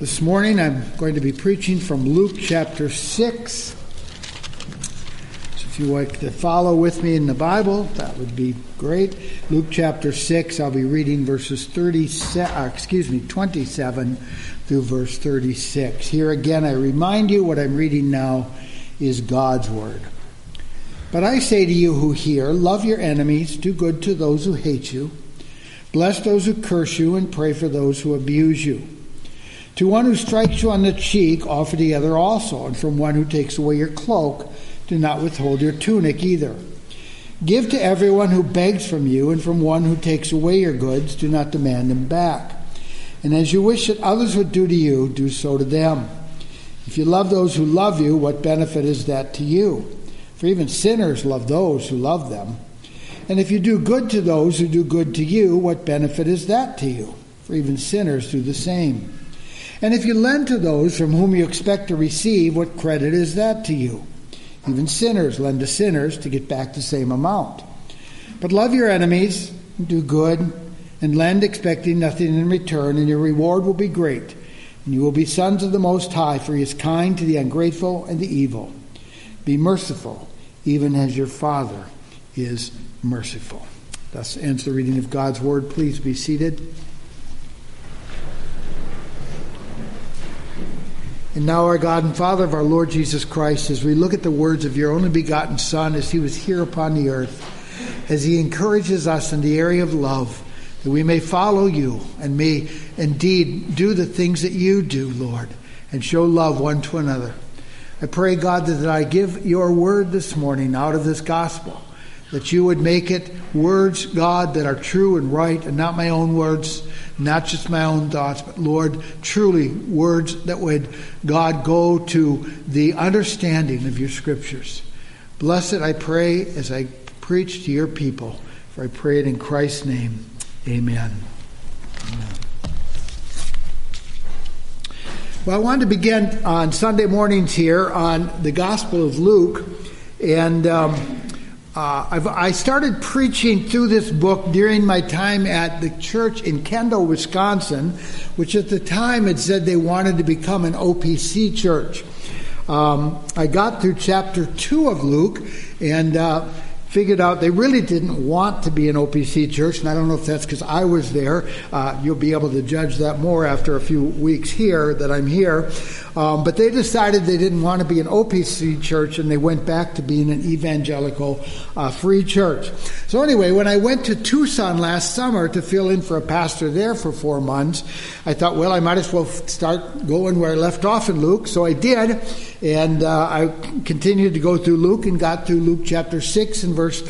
This morning I'm going to be preaching from Luke chapter 6. So if you like to follow with me in the Bible, that would be great. Luke chapter 6, I'll be reading verses 27 through verse 36. Here again, I remind you what I'm reading now is God's Word. But I say to you who hear, love your enemies, do good to those who hate you, bless those who curse you, and pray for those who abuse you. To one who strikes you on the cheek, offer the other also, and from one who takes away your cloak, do not withhold your tunic either. Give to everyone who begs from you, and from one who takes away your goods, do not demand them back. And as you wish that others would do to you, do so to them. If you love those who love you, what benefit is that to you? For even sinners love those who love them. And if you do good to those who do good to you, what benefit is that to you? For even sinners do the same. And if you lend to those from whom you expect to receive, what credit is that to you? Even sinners lend to sinners to get back the same amount. But love your enemies, do good, and lend expecting nothing in return, and your reward will be great. And you will be sons of the Most High, for He is kind to the ungrateful and the evil. Be merciful, even as your Father is merciful. Thus ends the reading of God's Word. Please be seated. And now, our God and Father of our Lord Jesus Christ, as we look at the words of your only begotten Son as He was here upon the earth, as He encourages us in the area of love, that we may follow you and may indeed do the things that you do, Lord, and show love one to another. I pray, God, that I give your word this morning out of this gospel, that you would make it words, God, that are true and right, and not my own words, not just my own thoughts, but, Lord, truly words that would, God, go to the understanding of your scriptures. Bless it, I pray, as I preach to your people. For I pray it in Christ's name. Amen. Amen. Well, I wanted to begin on Sunday mornings here on the Gospel of Luke, and I started preaching through this book during my time at the church in Kendall, Wisconsin, which at the time had said they wanted to become an OPC church. I got through chapter 2 of Luke and figured out they really didn't want to be an OPC church, and I don't know if that's because I was there. You'll be able to judge that more after a few weeks here that I'm here. But they decided they didn't want to be an OPC church, and they went back to being an evangelical free church. So anyway, when I went to Tucson last summer to fill in for a pastor there for 4 months, I thought, well, I might as well start going where I left off in Luke. So I did, and I continued to go through Luke and got through Luke chapter 6 and verse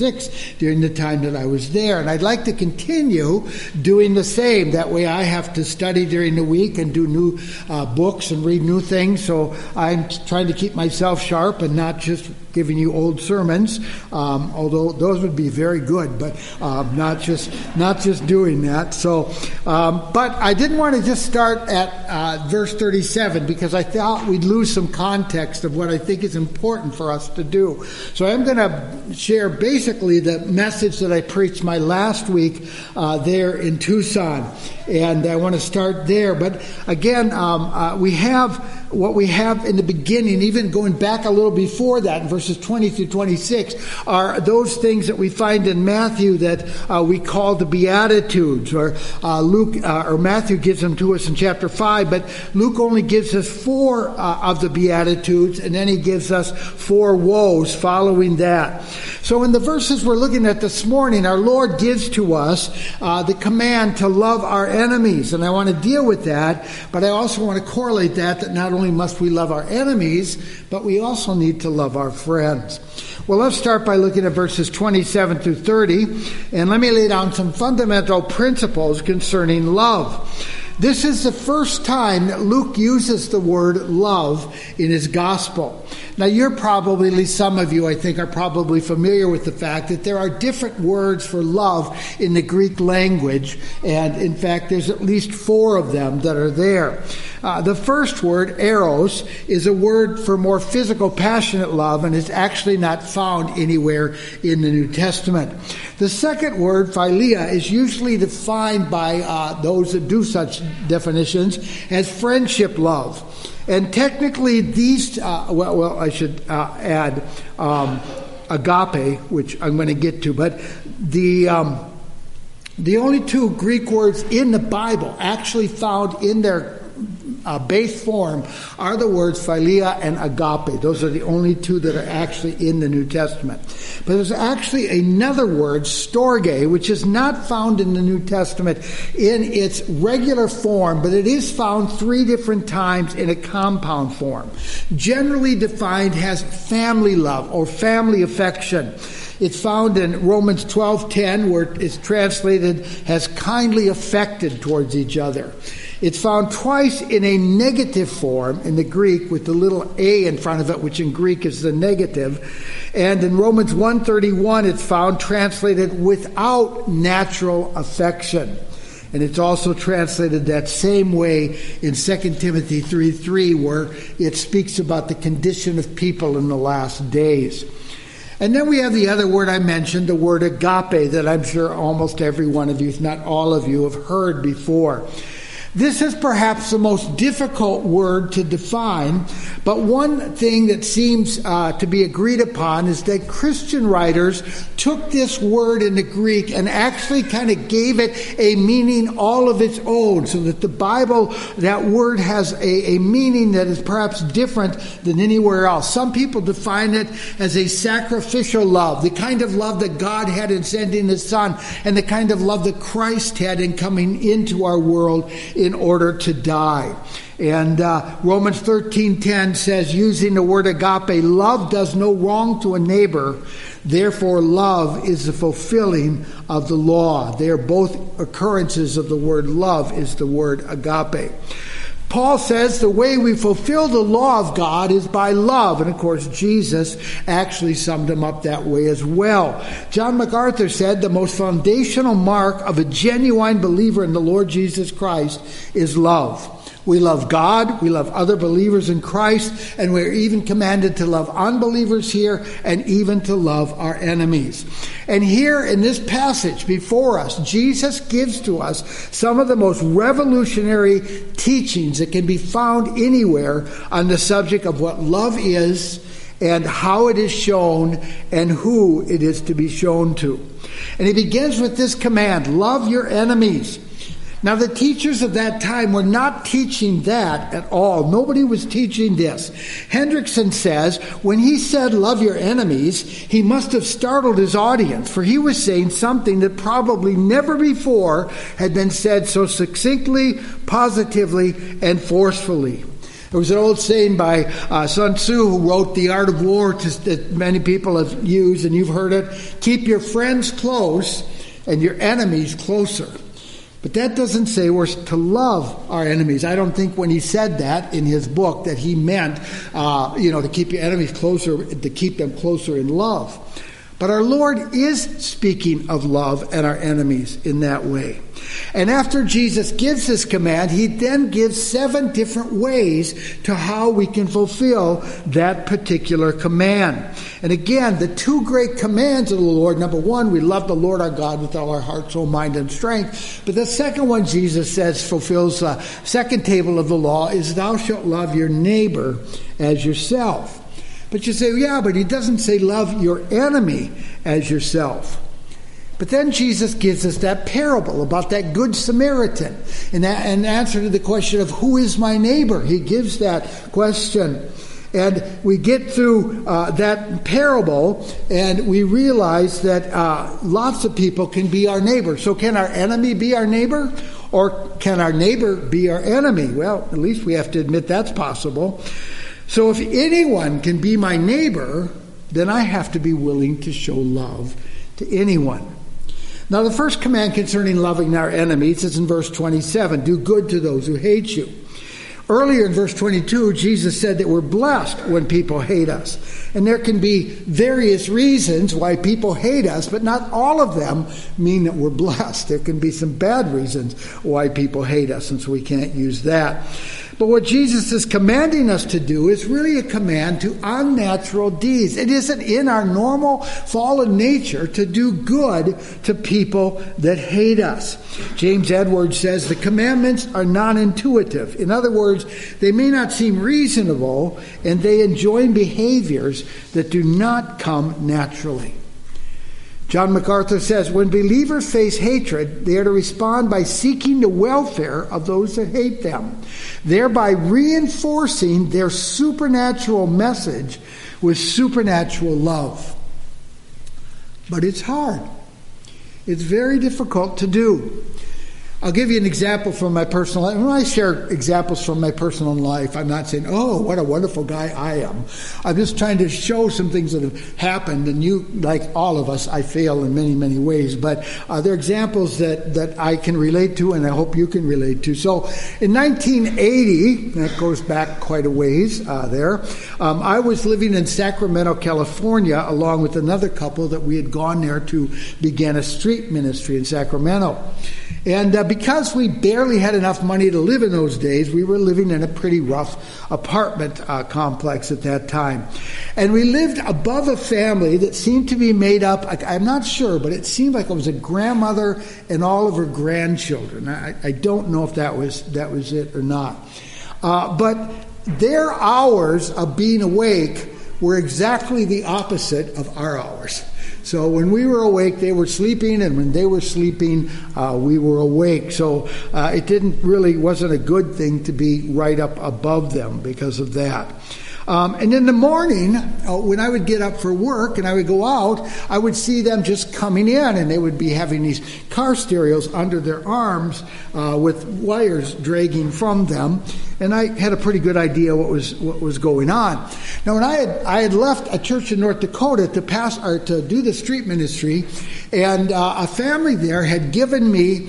36 during the time that I was there. And I'd like to continue doing the same. That way I have to study during the week and do new books and read new things. So I'm trying to keep myself sharp and not just giving you old sermons, although those would be very good, but not just doing that. So, but I didn't want to just start at verse 37 because I thought we'd lose some context of what I think is important for us to do. So I'm going to share basically the message that I preached my last week there in Tucson, and I want to start there. But again, we have what we have in the beginning, even going back a little before that, in verses 20 through 26, are those things that we find in Matthew that we call the Beatitudes, or Luke or Matthew gives them to us in chapter 5, but Luke only gives us 4 of the Beatitudes, and then he gives us 4 woes following that. So in the verses we're looking at this morning, our Lord gives to us the command to love our enemies, and I want to deal with that, but I also want to correlate that not only must we love our enemies, but we also need to love our friends. Well, let's start by looking at verses 27 through 30, and let me lay down some fundamental principles concerning love. This is the first time that Luke uses the word love in his gospel. Now, you're probably, at least some of you, I think, are probably familiar with the fact that there are different words for love in the Greek language, and in fact, there's at least 4 of them that are there. The first word, eros, is a word for more physical, passionate love, and is actually not found anywhere in the New Testament. The second word, philia, is usually defined by those that do such definitions as friendship love. And technically these, I should add agape, which I'm going to get to, but the only 2 Greek words in the Bible actually found in their base form are the words philia and agape. Those are the only 2 that are actually in the New Testament. But there's actually another word, storge, which is not found in the New Testament in its regular form, but it is found 3 different times in a compound form. Generally defined as family love or family affection. It's found in Romans 12:10, where it's translated as kindly affected towards each other. It's found twice in a negative form in the Greek with the little a in front of it, which in Greek is the negative. And in Romans 1:31, it's found translated without natural affection. And it's also translated that same way in 2 Timothy 3:3, where it speaks about the condition of people in the last days. And then we have the other word I mentioned, the word agape, that I'm sure almost every one of you, if not all of you, have heard before. This is perhaps the most difficult word to define, but one thing that seems to be agreed upon is that Christian writers took this word in the Greek and actually kind of gave it a meaning all of its own, so that the Bible, that word has a meaning that is perhaps different than anywhere else. Some people define it as a sacrificial love, the kind of love that God had in sending His Son, and the kind of love that Christ had in coming into our world in order to die. And Romans 13:10 says, using the word agape, love does no wrong to a neighbor. Therefore, love is the fulfilling of the law. They are both occurrences of the word love is the word agape. Paul says the way we fulfill the law of God is by love. And of course, Jesus actually summed them up that way as well. John MacArthur said the most foundational mark of a genuine believer in the Lord Jesus Christ is love. We love God, we love other believers in Christ, and we're even commanded to love unbelievers here and even to love our enemies. And here in this passage before us, Jesus gives to us some of the most revolutionary teachings that can be found anywhere on the subject of what love is and how it is shown and who it is to be shown to. And he begins with this command, love your enemies. Now, the teachers of that time were not teaching that at all. Nobody was teaching this. Hendrickson says, when he said, love your enemies, he must have startled his audience, for he was saying something that probably never before had been said so succinctly, positively, and forcefully. There was an old saying by Sun Tzu, who wrote The Art of War, that many people have used, and you've heard it. Keep your friends close and your enemies closer. But that doesn't say we're to love our enemies. I don't think when he said that in his book that he meant, to keep your enemies closer, to keep them closer in love. But our Lord is speaking of love and our enemies in that way. And after Jesus gives this command, he then gives 7 different ways to how we can fulfill that particular command. And again, the 2 great commands of the Lord, number 1, we love the Lord our God with all our heart, soul, mind, and strength. But the second one Jesus says fulfills the second table of the law is thou shalt love your neighbor as yourself. But you say, yeah, but he doesn't say love your enemy as yourself. But then Jesus gives us that parable about that Good Samaritan. And in answer to the question of who is my neighbor, he gives that question. And we get through that parable and we realize that lots of people can be our neighbor. So can our enemy be our neighbor? Or can our neighbor be our enemy? Well, at least we have to admit that's possible. So if anyone can be my neighbor, then I have to be willing to show love to anyone. Now, the first command concerning loving our enemies is in verse 27. Do good to those who hate you. Earlier in verse 22, Jesus said that we're blessed when people hate us. And there can be various reasons why people hate us, but not all of them mean that we're blessed. There can be some bad reasons why people hate us, and so we can't use that. But what Jesus is commanding us to do is really a command to unnatural deeds. It isn't in our normal fallen nature to do good to people that hate us. James Edwards says the commandments are non-intuitive. In other words, they may not seem reasonable, and they enjoin behaviors that do not come naturally. John MacArthur says, when believers face hatred, they are to respond by seeking the welfare of those that hate them, thereby reinforcing their supernatural message with supernatural love. But it's hard. It's very difficult to do. I'll give you an example from my personal life. When I share examples from my personal life, I'm not saying, oh, what a wonderful guy I am. I'm just trying to show some things that have happened, and you, like all of us, I fail in many, many ways. But they're examples that I can relate to, and I hope you can relate to. So in 1980, that goes back quite a ways there, I was living in Sacramento, California, along with another couple that we had gone there to begin a street ministry in Sacramento. And because we barely had enough money to live in those days, we were living in a pretty rough apartment complex at that time. And we lived above a family that seemed to be made up, I'm not sure, but it seemed like it was a grandmother and all of her grandchildren. I don't know if that was it or not. But their hours of being awake were exactly the opposite of our hours. So when we were awake, they were sleeping, and when they were sleeping, we were awake. So it wasn't a good thing to be right up above them because of that. And in the morning, when I would get up for work and I would go out, I would see them just coming in, and they would be having these car stereos under their arms with wires dragging from them. And I had a pretty good idea what was going on. Now, when I had left a church in North Dakota to do the street ministry, and a family there had given me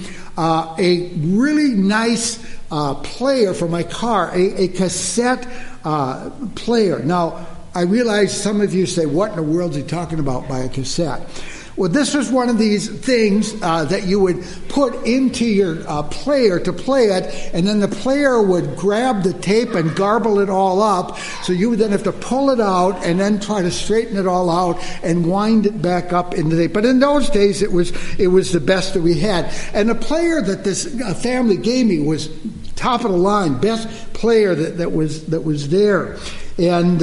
a really nice player for my car, a cassette player. Now, I realize some of you say, what in the world is he talking about by a cassette? Well, this was one of these things that you would put into your player to play it, and then the player would grab the tape and garble it all up, so you would then have to pull it out and then try to straighten it all out and wind it back up into the tape. But in those days, it was the best that we had. And the player that this family gave me was top of the line, best player that was there. And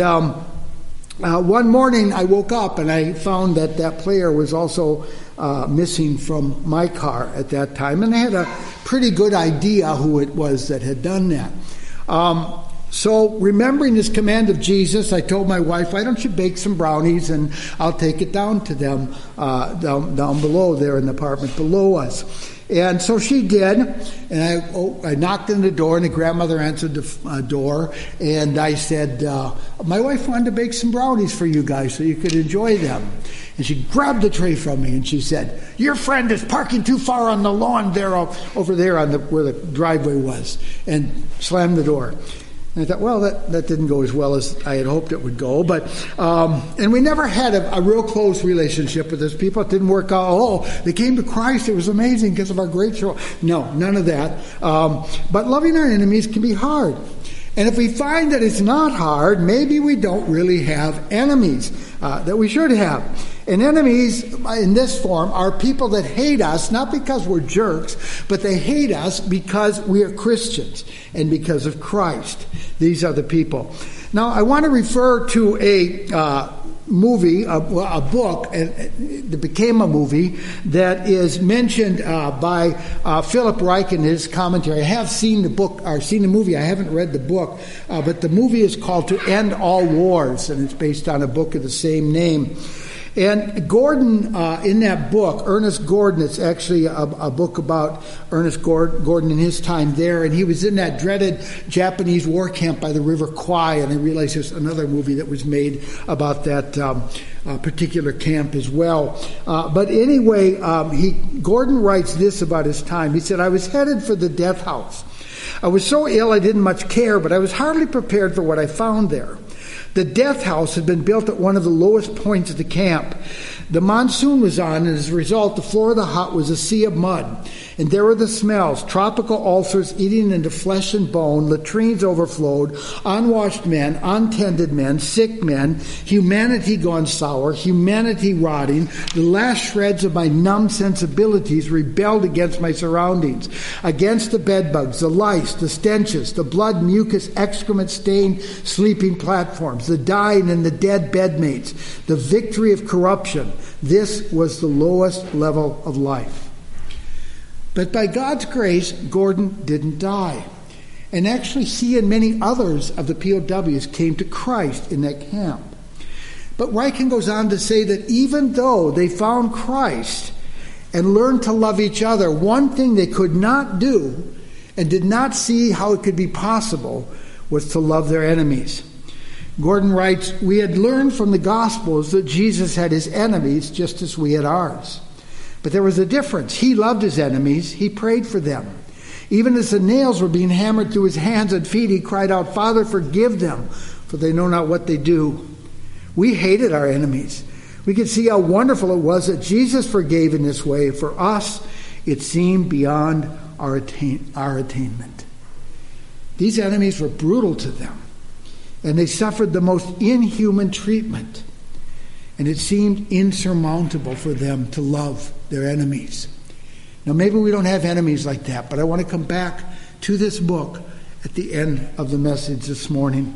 one morning I woke up and I found that player was also missing from my car at that time. And I had a pretty good idea who it was that had done that. So remembering this command of Jesus, I told my wife, why don't you bake some brownies and I'll take it down to them down below there in the apartment below us. And so she did, and I knocked on the door, and the grandmother answered the door, and I said, my wife wanted to bake some brownies for you guys so you could enjoy them. And she grabbed the tray from me, and she said, your friend is parking too far on the lawn there, over there where the driveway was, and slammed the door. And I thought, well, that didn't go as well as I had hoped it would go. But and we never had a real close relationship with those people. It didn't work out. Oh, they came to Christ. It was amazing because of our great show. No, none of that. But loving our enemies can be hard. And if we find that it's not hard, maybe we don't really have enemies that we should have. And enemies in this form are people that hate us, not because we're jerks, but they hate us because we are Christians and because of Christ. These are the people. Now, I want to refer to a movie, a book that became a movie that is mentioned by Philip Reich in his commentary. I have seen the book, or seen the movie. I haven't read the book, but the movie is called To End All Wars, and it's based on a book of the same name. And Gordon, in that book, Ernest Gordon, it's actually a book about Ernest Gordon in his time there, and he was in that dreaded Japanese war camp by the River Kwai, and I realize there's another movie that was made about that particular camp as well. But anyway, Gordon writes this about his time. He said, I was headed for the death house. I was so ill I didn't much care, but I was hardly prepared for what I found there. The death house had been built at one of the lowest points of the camp. The monsoon was on, and as a result, the floor of the hut was a sea of mud. And there were the smells, tropical ulcers eating into flesh and bone, latrines overflowed, unwashed men, untended men, sick men, humanity gone sour, humanity rotting. The last shreds of my numb sensibilities rebelled against my surroundings, against the bedbugs, the lice, the stenches, the blood, mucus, excrement-stained sleeping platforms, the dying and the dead bedmates, the victory of corruption. This was the lowest level of life. But by God's grace, Gordon didn't die. And actually, he and many others of the POWs came to Christ in that camp. But Ryken goes on to say that even though they found Christ and learned to love each other, one thing they could not do and did not see how it could be possible was to love their enemies. Gordon writes, "We had learned from the Gospels that Jesus had his enemies just as we had ours. But there was a difference. He loved his enemies. He prayed for them. Even as the nails were being hammered through his hands and feet, he cried out, 'Father, forgive them, for they know not what they do.' We hated our enemies. We could see how wonderful it was that Jesus forgave in this way. For us, it seemed beyond our attainment." These enemies were brutal to them, and they suffered the most inhuman treatment. And it seemed insurmountable for them to love their enemies. Now, maybe we don't have enemies like that, but I want to come back to this book at the end of the message this morning.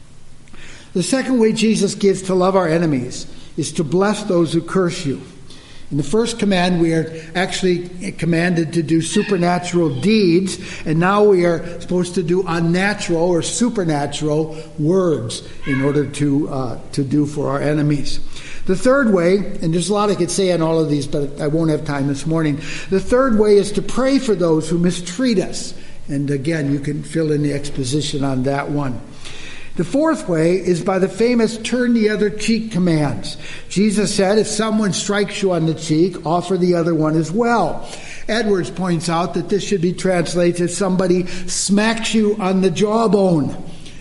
The second way Jesus gives to love our enemies is to bless those who curse you. In the first command, we are actually commanded to do supernatural deeds, and now we are supposed to do unnatural or supernatural words in order to do for our enemies. The third way, and there's a lot I could say on all of these, but I won't have time this morning. The third way is to pray for those who mistreat us. And again, you can fill in the exposition on that one. The fourth way is by the famous turn the other cheek commands. Jesus said, if someone strikes you on the cheek, offer the other one as well. Edwards points out that this should be translated as somebody smacks you on the jawbone.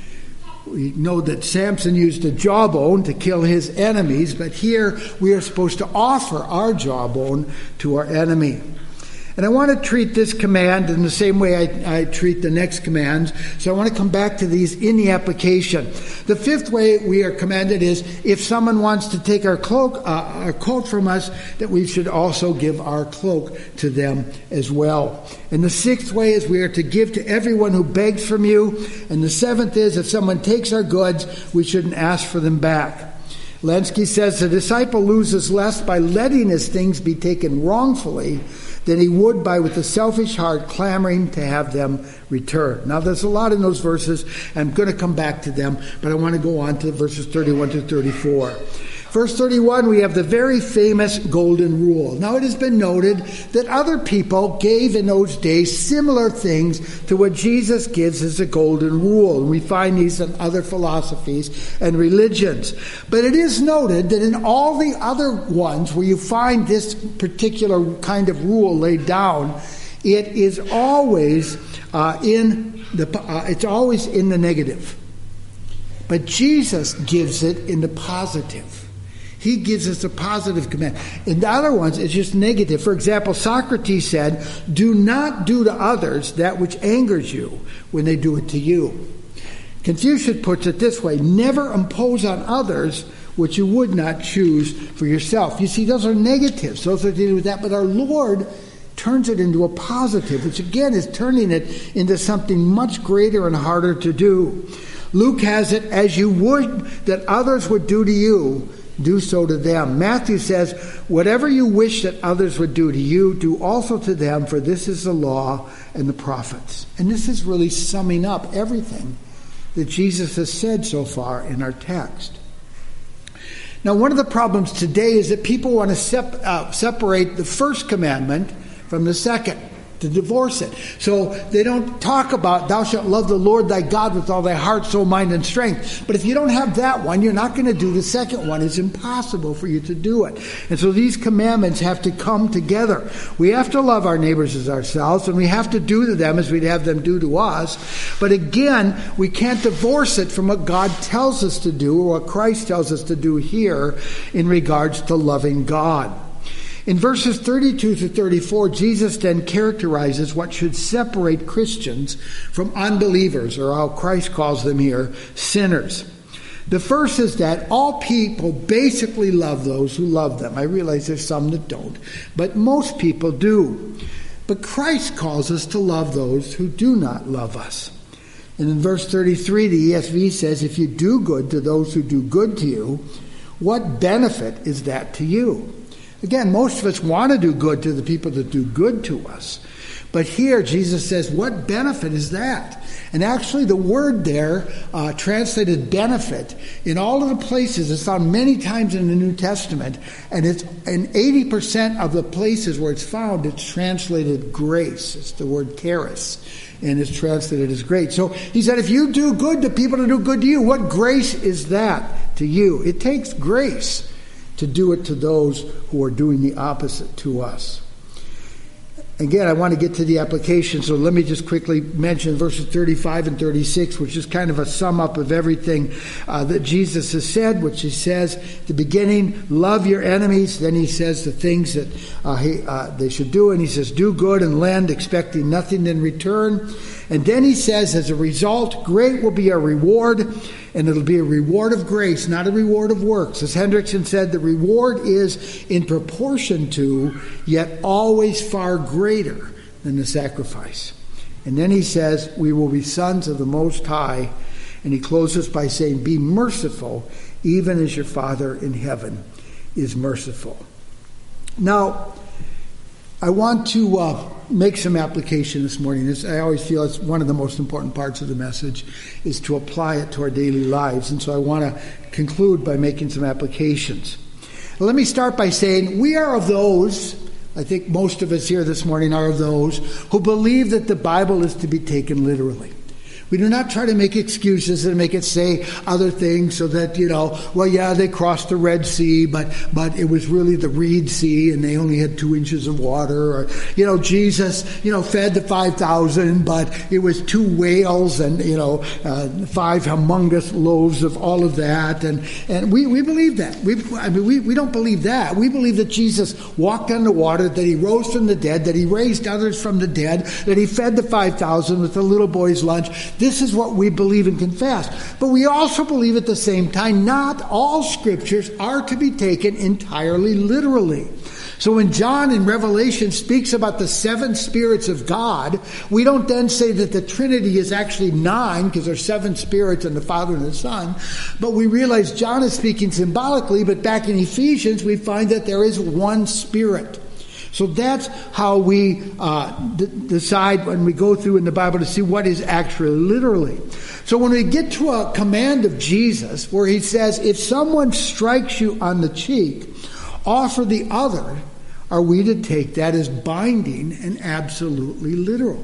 We know that Samson used a jawbone to kill his enemies, but here we are supposed to offer our jawbone to our enemy. And I want to treat this command in the same way I treat the next commands. So I want to come back to these in the application. The fifth way we are commanded is if someone wants to take our coat from us, that we should also give our cloak to them as well. And the sixth way is we are to give to everyone who begs from you. And the seventh is if someone takes our goods, we shouldn't ask for them back. Lenski says the disciple loses less by letting his things be taken wrongfully than he would by with a selfish heart clamoring to have them returned. Now there's a lot in those verses. I'm going to come back to them, but I want to go on to verses 31 to 34. Verse 31, we have the very famous golden rule. Now it has been noted that other people gave in those days similar things to what Jesus gives as a golden rule. And we find these in other philosophies and religions. But it is noted that in all the other ones where you find this particular kind of rule laid down, it is always it's always in the negative. But Jesus gives it in the positive. He gives us a positive command. In the other ones, it's just negative. For example, Socrates said, do not do to others that which angers you when they do it to you. Confucius puts it this way, never impose on others what you would not choose for yourself. You see, those are negatives. Those are dealing with that. But our Lord turns it into a positive, which again is turning it into something much greater and harder to do. Luke has it, as you would that others would do to you, do so to them. Matthew says, whatever you wish that others would do to you, do also to them, for this is the law and the prophets. And this is really summing up everything that Jesus has said so far in our text. Now, one of the problems today is that people want to separate the first commandment from the second. to divorce it. So they don't talk about thou shalt love the Lord thy God with all thy heart, soul, mind, and strength. But if you don't have that one, you're not going to do the second one. It's impossible for you to do it. And so these commandments have to come together. We have to love our neighbors as ourselves, and we have to do to them as we'd have them do to us. But again, we can't divorce it from what God tells us to do, or what Christ tells us to do here in regards to loving God. In verses 32 to 34, Jesus then characterizes what should separate Christians from unbelievers, or how Christ calls them here, sinners. The first is that all people basically love those who love them. I realize there's some that don't, but most people do. But Christ calls us to love those who do not love us. And in verse 33, the ESV says, if you do good to those who do good to you, what benefit is that to you? Again, most of us want to do good to the people that do good to us. But here, Jesus says, what benefit is that? And actually, the word there, translated benefit, in all of the places, it's found many times in the New Testament, and it's in 80% of the places where it's found, it's translated grace. It's the word charis, and it's translated as grace. So he said, if you do good to people to do good to you, what grace is that to you? It takes grace to do it to those who are doing the opposite to us. Again, I want to get to the application, so let me just quickly mention verses 35 and 36, which is kind of a sum up of everything that Jesus has said, which he says at the beginning, love your enemies. Then he says the things that they should do, and he says, do good and lend, expecting nothing in return. And then he says, as a result, great will be our reward, and it'll be a reward of grace, not a reward of works. As Hendrickson said, the reward is in proportion to, yet always far greater than the sacrifice. And then he says, we will be sons of the Most High. And he closes by saying, be merciful, even as your Father in heaven is merciful. Now, I want to make some application this morning. I always feel it's one of the most important parts of the message is to apply it to our daily lives. And so I want to conclude by making some applications. Let me start by saying we are of those, I think most of us here this morning are of those, who believe that the Bible is to be taken literally. We do not try to make excuses and make it say other things so that, well, yeah, they crossed the Red Sea, but it was really the Reed Sea and they only had 2 inches of water. Or, Jesus, fed the 5,000, but it was 2 whales and, 5 humongous loaves of all of that. And we believe that. We don't believe that. We believe that Jesus walked on the water, that he rose from the dead, that he raised others from the dead, that he fed the 5,000 with the little boy's lunch. This is what we believe and confess. But we also believe at the same time not all scriptures are to be taken entirely literally. So when John in Revelation speaks about the 7 spirits of God, we don't then say that the Trinity is actually 9 because there's 7 spirits and the Father and the Son. But we realize John is speaking symbolically, but back in Ephesians we find that there is one Spirit. So that's how we decide when we go through in the Bible to see what is actually literally. So when we get to a command of Jesus where he says, if someone strikes you on the cheek, offer the other, are we to take that as binding and absolutely literal?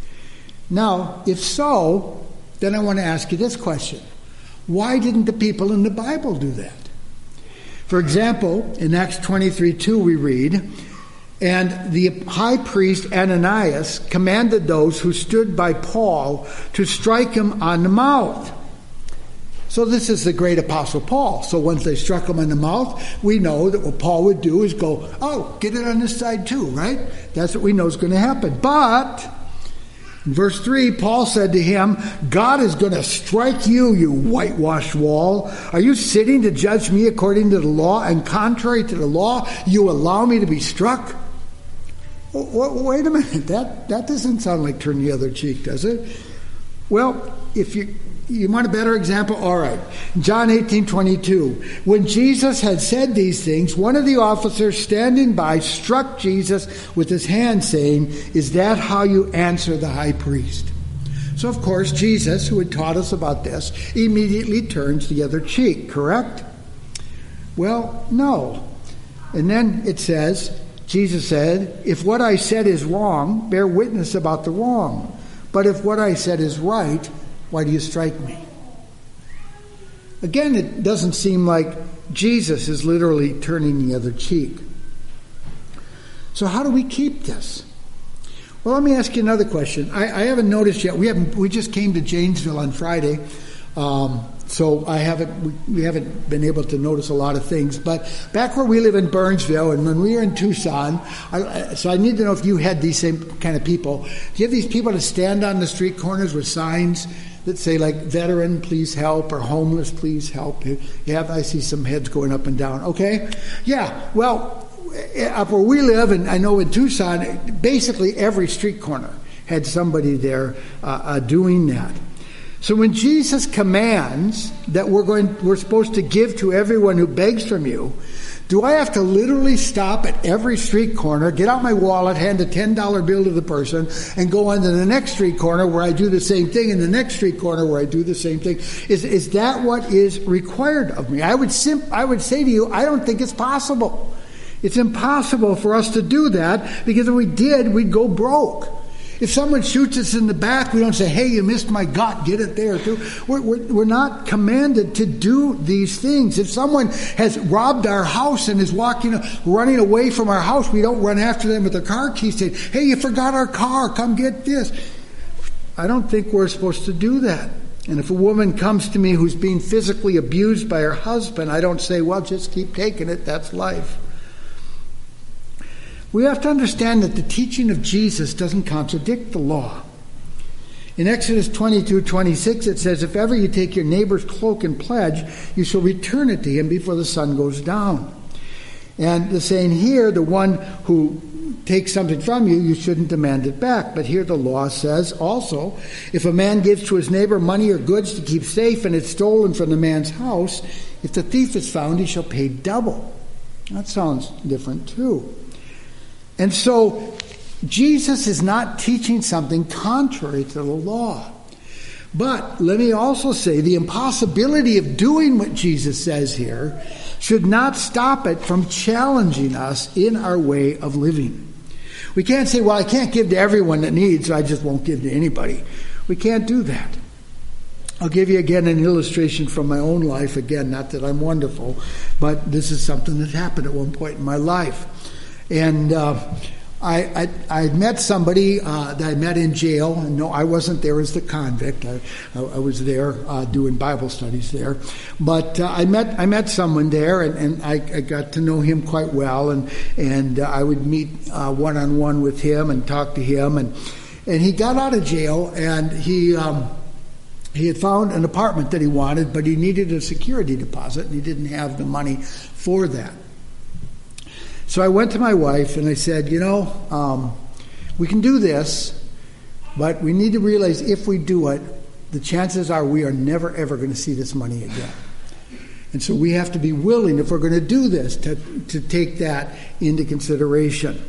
Now, if so, then I want to ask you this question. Why didn't the people in the Bible do that? For example, in Acts 23:2 we read, and the high priest Ananias commanded those who stood by Paul to strike him on the mouth. So this is the great apostle Paul. So once they struck him on the mouth, we know that what Paul would do is go, oh, get it on this side too, right? That's what we know is going to happen. But in verse 3, Paul said to him, God is going to strike you, you whitewashed wall. Are you sitting to judge me according to the law, and contrary to the law, you allow me to be struck? Wait a minute, that doesn't sound like turn the other cheek, does it? Well, if you want a better example, all right. John 18:22. When Jesus had said these things, one of the officers standing by struck Jesus with his hand, saying, is that how you answer the high priest? So, of course, Jesus, who had taught us about this, immediately turns the other cheek, correct? Well, no. And then it says, Jesus said, if what I said is wrong, bear witness about the wrong. But if what I said is right, why do you strike me? Again, it doesn't seem like Jesus is literally turning the other cheek. So how do we keep this? Well, let me ask you another question. I haven't noticed yet. We just came to Janesville on Friday, so we haven't been able to notice a lot of things. But back where we live in Burnsville, and when we were in Tucson, so I need to know if you had these same kind of people. Do you have these people that stand on the street corners with signs that say, like, veteran, please help, or homeless, please help? Yeah, I see some heads going up and down. Okay? Yeah, well, up where we live, and I know in Tucson, basically every street corner had somebody there doing that. So when Jesus commands that we're supposed to give to everyone who begs from you, do I have to literally stop at every street corner, get out my wallet, hand a $10 bill to the person, and go on to the next street corner where I do the same thing, and the next street corner where I do the same thing? Is that what is required of me? I would say to you, I don't think it's possible. It's impossible for us to do that, because if we did, we'd go broke. If someone shoots us in the back, we don't say, hey, you missed my gut, get it there too. We're not commanded to do these things. If someone has robbed our house and is running away from our house, we don't run after them with their car keys saying, hey, you forgot our car, come get this. I don't think we're supposed to do that. And if a woman comes to me who's being physically abused by her husband, I don't say, well, just keep taking it, that's life. We have to understand that the teaching of Jesus doesn't contradict the law. In Exodus 22:26, it says, if ever you take your neighbor's cloak and pledge, you shall return it to him before the sun goes down. And the saying here, the one who takes something from you, you shouldn't demand it back. But here the law says also, if a man gives to his neighbor money or goods to keep safe and it's stolen from the man's house, if the thief is found, he shall pay double. That sounds different too. And so Jesus is not teaching something contrary to the law. But let me also say the impossibility of doing what Jesus says here should not stop it from challenging us in our way of living. We can't say, well, I can't give to everyone that needs, so I just won't give to anybody. We can't do that. I'll give you again an illustration from my own life. Again, not that I'm wonderful, but this is something that happened at one point in my life. And I met somebody that I met in jail. And no, I wasn't there as the convict. I was there doing Bible studies there. But I met someone there, and I got to know him quite well. And I would meet one-on-one with him and talk to him. And he got out of jail, and he had found an apartment that he wanted, but he needed a security deposit, and he didn't have the money for that. So I went to my wife and I said, we can do this, but we need to realize if we do it, the chances are we are never, ever going to see this money again. And so we have to be willing, if we're going to do this, to take that into consideration.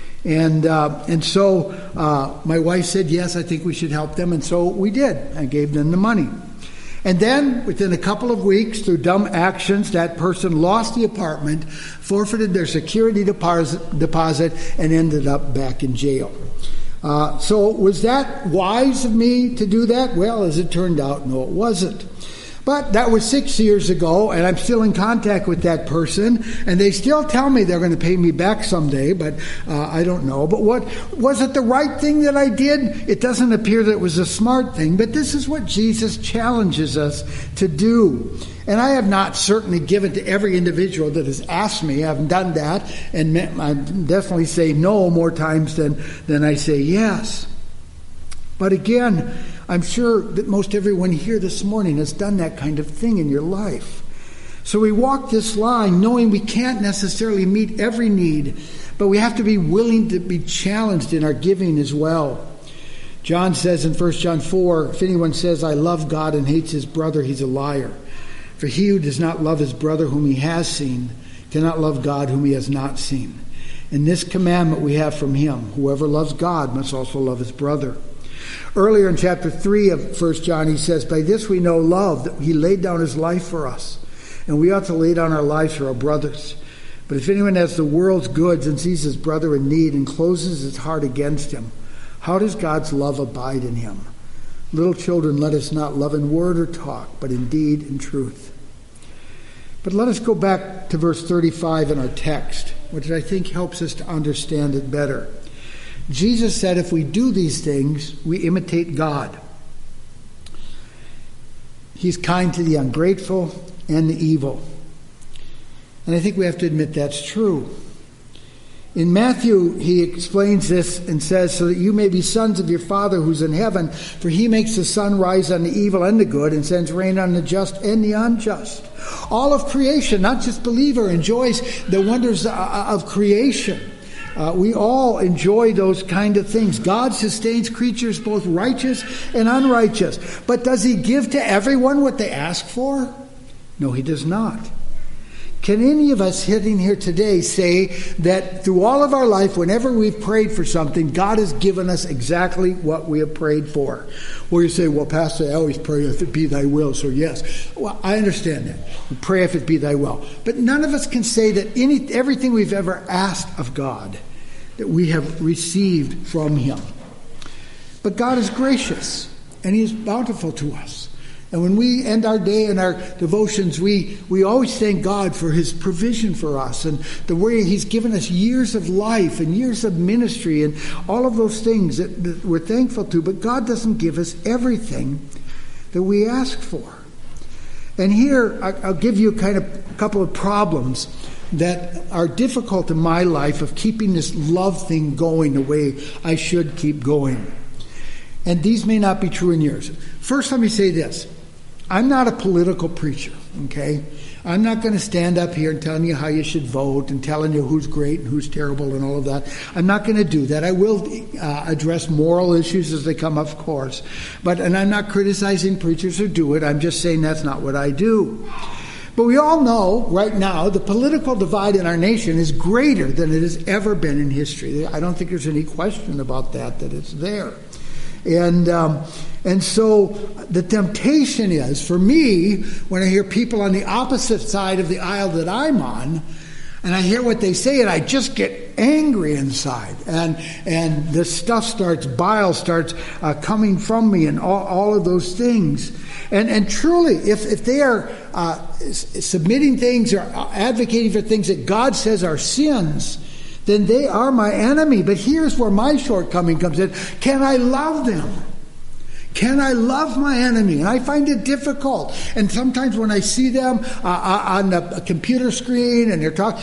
And so my wife said, yes, I think we should help them. And so we did. I gave them the money. And then, within a couple of weeks, through dumb actions, that person lost the apartment, forfeited their security deposit, and ended up back in jail. So was that wise of me to do that? Well, as it turned out, no, it wasn't. But that was 6 years ago, and I'm still in contact with that person, and they still tell me they're going to pay me back someday, but I don't know. But was it the right thing that I did? It doesn't appear that it was a smart thing, but this is what Jesus challenges us to do. And I have not certainly given to every individual that has asked me. I haven't done that, and I definitely say no more times than I say yes. But again, I'm sure that most everyone here this morning has done that kind of thing in your life. So we walk this line knowing we can't necessarily meet every need, but we have to be willing to be challenged in our giving as well. John says in 1 John 4, if anyone says, I love God and hates his brother, he's a liar. For he who does not love his brother whom he has seen cannot love God whom he has not seen. And this commandment we have from him, whoever loves God must also love his brother. Earlier in chapter 3 of 1 John, he says, by this we know love, that he laid down his life for us. And we ought to lay down our lives for our brothers. But if anyone has the world's goods and sees his brother in need and closes his heart against him, how does God's love abide in him? Little children, let us not love in word or talk, but in deed and truth. But let us go back to verse 35 in our text, which I think helps us to understand it better. Jesus said if we do these things, we imitate God. He's kind to the ungrateful and the evil. And I think we have to admit that's true. In Matthew, he explains this and says, so that you may be sons of your Father who's in heaven, for he makes the sun rise on the evil and the good and sends rain on the just and the unjust. All of creation, not just believer, enjoys the wonders of creation. We all enjoy those kind of things. God sustains creatures both righteous and unrighteous. But does he give to everyone what they ask for? No, he does not. Can any of us sitting here today say that through all of our life, whenever we've prayed for something, God has given us exactly what we have prayed for? Or you say, well, Pastor, I always pray if it be thy will, so yes. Well, I understand that. We pray if it be thy will. But none of us can say that everything we've ever asked of God, that we have received from him. But God is gracious, and he is bountiful to us. And when we end our day in our devotions, we always thank God for his provision for us and the way he's given us years of life and years of ministry and all of those things that we're thankful to. But God doesn't give us everything that we ask for. And here, I'll give you kind of a couple of problems that are difficult in my life of keeping this love thing going the way I should keep going. And these may not be true in yours. First, let me say this. I'm not a political preacher, okay? I'm not going to stand up here and telling you how you should vote and telling you who's great and who's terrible and all of that. I'm not going to do that. I will address moral issues as they come up, of course. And I'm not criticizing preachers who do it. I'm just saying that's not what I do. But we all know right now the political divide in our nation is greater than it has ever been in history. I don't think there's any question about that it's there. And so the temptation is, for me, when I hear people on the opposite side of the aisle that I'm on, and I hear what they say, and I just get angry inside. And this stuff bile starts coming from me, and all of those things. And truly, if they are submitting things or advocating for things that God says are sins, then they are my enemy. But here's where my shortcoming comes in. Can I love them? Can I love my enemy? And I find it difficult. And sometimes when I see them on the computer screen and they're talking,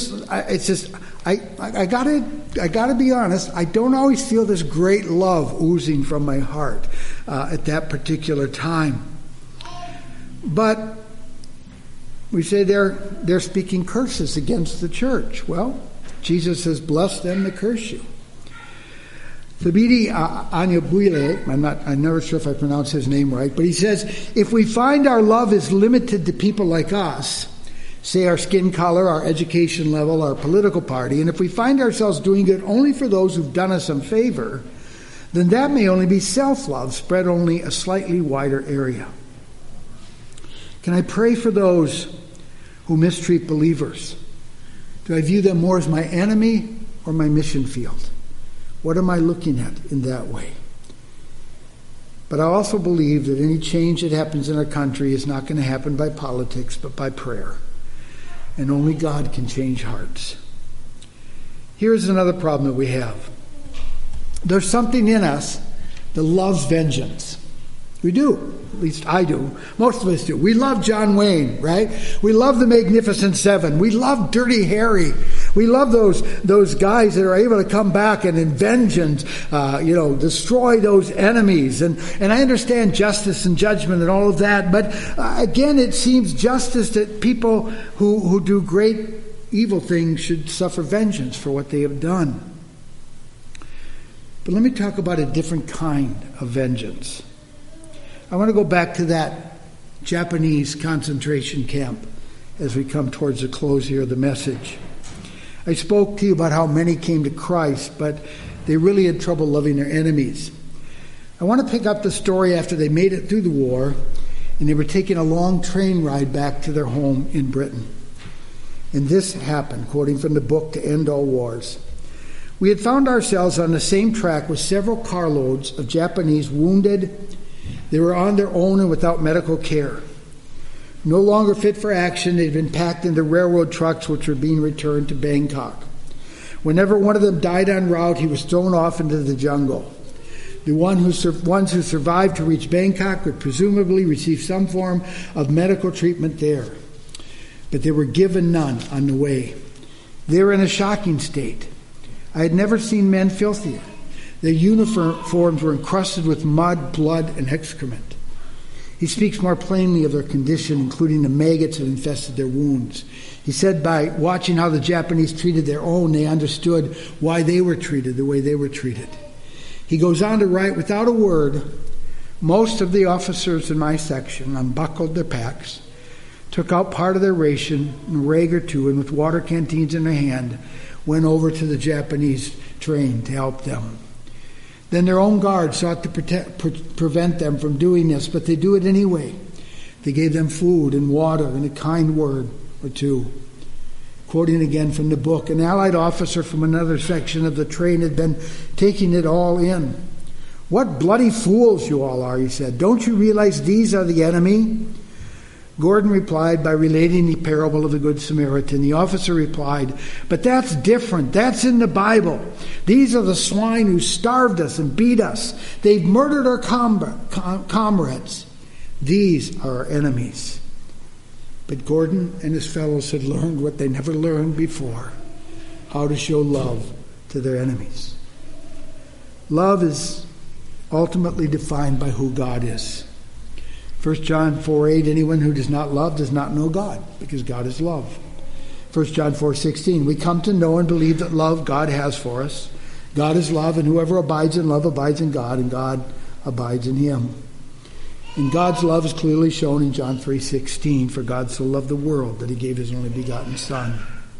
I gotta be honest. I don't always feel this great love oozing from my heart at that particular time. But we say they're speaking curses against the church. Well, Jesus says, bless them that curse you. Thabiti Anyabwile, I'm never sure if I pronounce his name right, but he says, if we find our love is limited to people like us, say our skin color, our education level, our political party, and if we find ourselves doing good only for those who've done us some favor, then that may only be self-love, spread only a slightly wider area. Can I pray for those who mistreat believers? Do I view them more as my enemy or my mission field? What am I looking at in that way? But I also believe that any change that happens in our country is not going to happen by politics, but by prayer. And only God can change hearts. Here's another problem that we have. There's something in us that loves vengeance. We do. At least I do. Most of us do. We love John Wayne, right? We love the Magnificent Seven. We love Dirty Harry. We love those guys that are able to come back and in vengeance, destroy those enemies. And I understand justice and judgment and all of that. But again, it seems justice that people who do great evil things should suffer vengeance for what they have done. But let me talk about a different kind of vengeance. I want to go back to that Japanese concentration camp as we come towards the close here of the message. I spoke to you about how many came to Christ, but they really had trouble loving their enemies. I want to pick up the story after they made it through the war, and they were taking a long train ride back to their home in Britain. And this happened, quoting from the book, to end all wars. We had found ourselves on the same track with several carloads of Japanese wounded. They were on their own and without medical care. No longer fit for action, they'd been packed into railroad trucks which were being returned to Bangkok. Whenever one of them died en route, he was thrown off into the jungle. The ones who survived to reach Bangkok would presumably receive some form of medical treatment there. But they were given none on the way. They were in a shocking state. I had never seen men filthier. Their uniforms were encrusted with mud, blood, and excrement. He speaks more plainly of their condition, including the maggots that infested their wounds. He said by watching how the Japanese treated their own, they understood why they were treated the way they were treated. He goes on to write, without a word, most of the officers in my section unbuckled their packs, took out part of their ration, a rag or two, and with water canteens in their hand, went over to the Japanese train to help them. Then their own guards sought to prevent them from doing this, but they do it anyway. They gave them food and water and a kind word or two. Quoting again from the book, an Allied officer from another section of the train had been taking it all in. "What bloody fools you all are," he said. "Don't you realize these are the enemy?" Gordon replied by relating the parable of the Good Samaritan. The officer replied, "But that's different. That's in the Bible. These are the swine who starved us and beat us. They've murdered our comrades. These are our enemies." But Gordon and his fellows had learned what they never learned before, how to show love to their enemies. Love is ultimately defined by who God is. 1 John 4:8, anyone who does not love does not know God, because God is love. 1 John 4:16, we come to know and believe that love God has for us. God is love, and whoever abides in love abides in God, and God abides in him. And God's love is clearly shown in John 3:16, for God so loved the world that he gave his only begotten Son.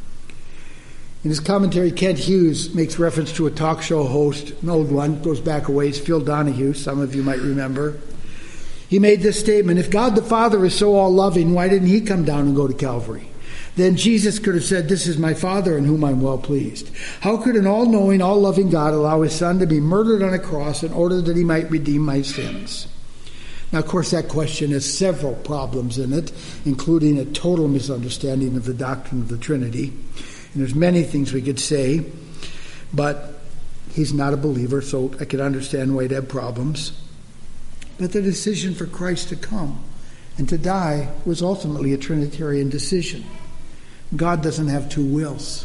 In his commentary, Kent Hughes makes reference to a talk show host, an old one, goes back a ways, Phil Donahue, some of you might remember. He made this statement, if God the Father is so all-loving, why didn't he come down and go to Calvary? Then Jesus could have said, this is my Father in whom I'm well pleased. How could an all-knowing, all-loving God allow his Son to be murdered on a cross in order that he might redeem my sins? Now, of course, that question has several problems in it, including a total misunderstanding of the doctrine of the Trinity. And there's many things we could say, but he's not a believer, so I could understand why he'd have problems. But the decision for Christ to come and to die was ultimately a Trinitarian decision. God doesn't have two wills.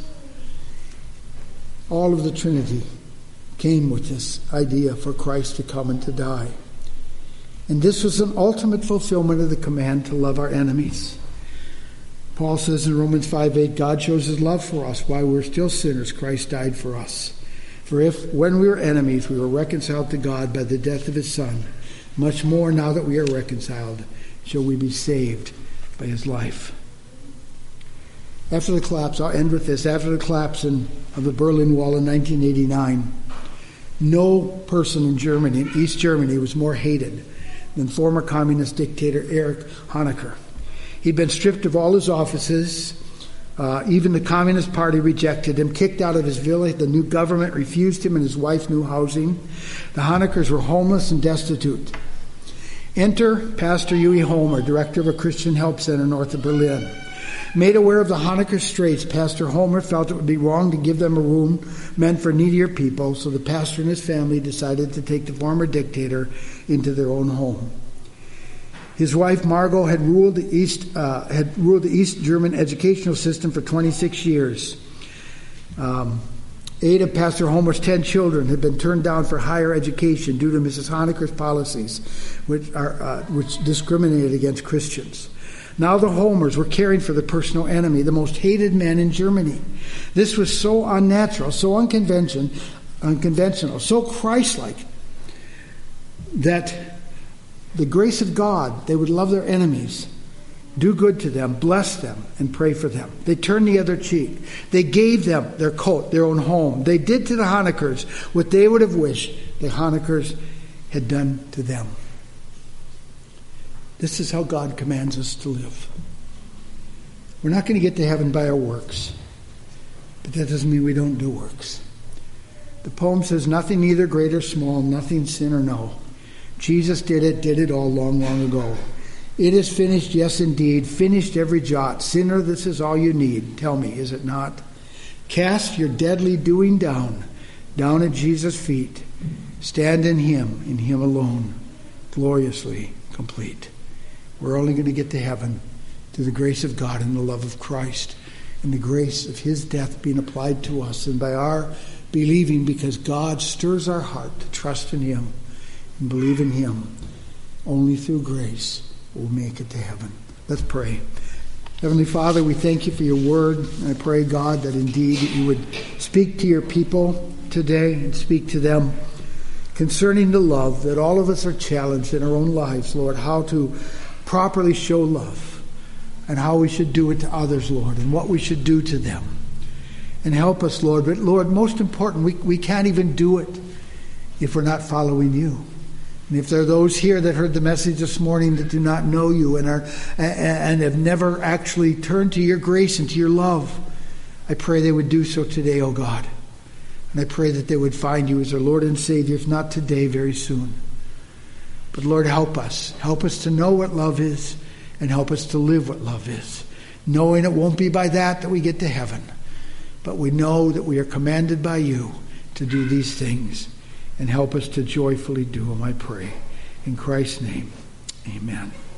All of the Trinity came with this idea for Christ to come and to die. And this was an ultimate fulfillment of the command to love our enemies. Paul says in Romans 5:8, God shows his love for us. While we're still sinners, Christ died for us. For if, when we were enemies, we were reconciled to God by the death of his Son, much more now that we are reconciled, shall we be saved by his life. After the collapse, I'll end with this. After the collapse of the Berlin Wall in 1989, no person in Germany, in East Germany, was more hated than former communist dictator Erich Honecker. He'd been stripped of all his offices. Even the Communist Party rejected him, kicked out of his village. The new government refused him and his wife new housing. The Honeckers were homeless and destitute. Enter Pastor Huey Homer, director of a Christian help center north of Berlin. Made aware of the Honecker straits, Pastor Homer felt it would be wrong to give them a room meant for needier people, so the pastor and his family decided to take the former dictator into their own home. His wife Margot had ruled the East German educational system for 26 years. 8 of Pastor Homer's 10 children had been turned down for higher education due to Mrs. Honecker's policies, which discriminated against Christians. Now the Homers were caring for the personal enemy, the most hated man in Germany. This was so unnatural, so unconventional, so Christ-like, that the grace of God, they would love their enemies, do good to them, bless them, and pray for them. They turned the other cheek. They gave them their coat, their own home. They did to the Honeckers what they would have wished the Honeckers had done to them. This is how God commands us to live. We're not going to get to heaven by our works, but that doesn't mean we don't do works. The poem says, nothing neither great or small, nothing sin or no. Jesus did it all long, long ago. It is finished, yes indeed, finished every jot. Sinner, this is all you need. Tell me, is it not? Cast your deadly doing down at Jesus' feet. Stand in Him alone, gloriously complete. We're only going to get to heaven through the grace of God and the love of Christ and the grace of His death being applied to us, and by our believing, because God stirs our heart to trust in Him and believe in Him. Only through grace we'll make it to heaven. Let's pray. Heavenly Father, we thank You for Your word. And I pray, God, that indeed You would speak to Your people today and speak to them concerning the love that all of us are challenged in our own lives, Lord, how to properly show love and how we should do it to others, Lord, and what we should do to them. And help us, Lord. But, Lord, most important, we can't even do it if we're not following You. And if there are those here that heard the message this morning that do not know You and have never actually turned to Your grace and to Your love, I pray they would do so today, O God. And I pray that they would find You as their Lord and Savior, if not today, very soon. But, Lord, help us. Help us to know what love is and help us to live what love is, knowing it won't be by that we get to heaven. But we know that we are commanded by You to do these things, and help us to joyfully do them, I pray. In Christ's name, amen.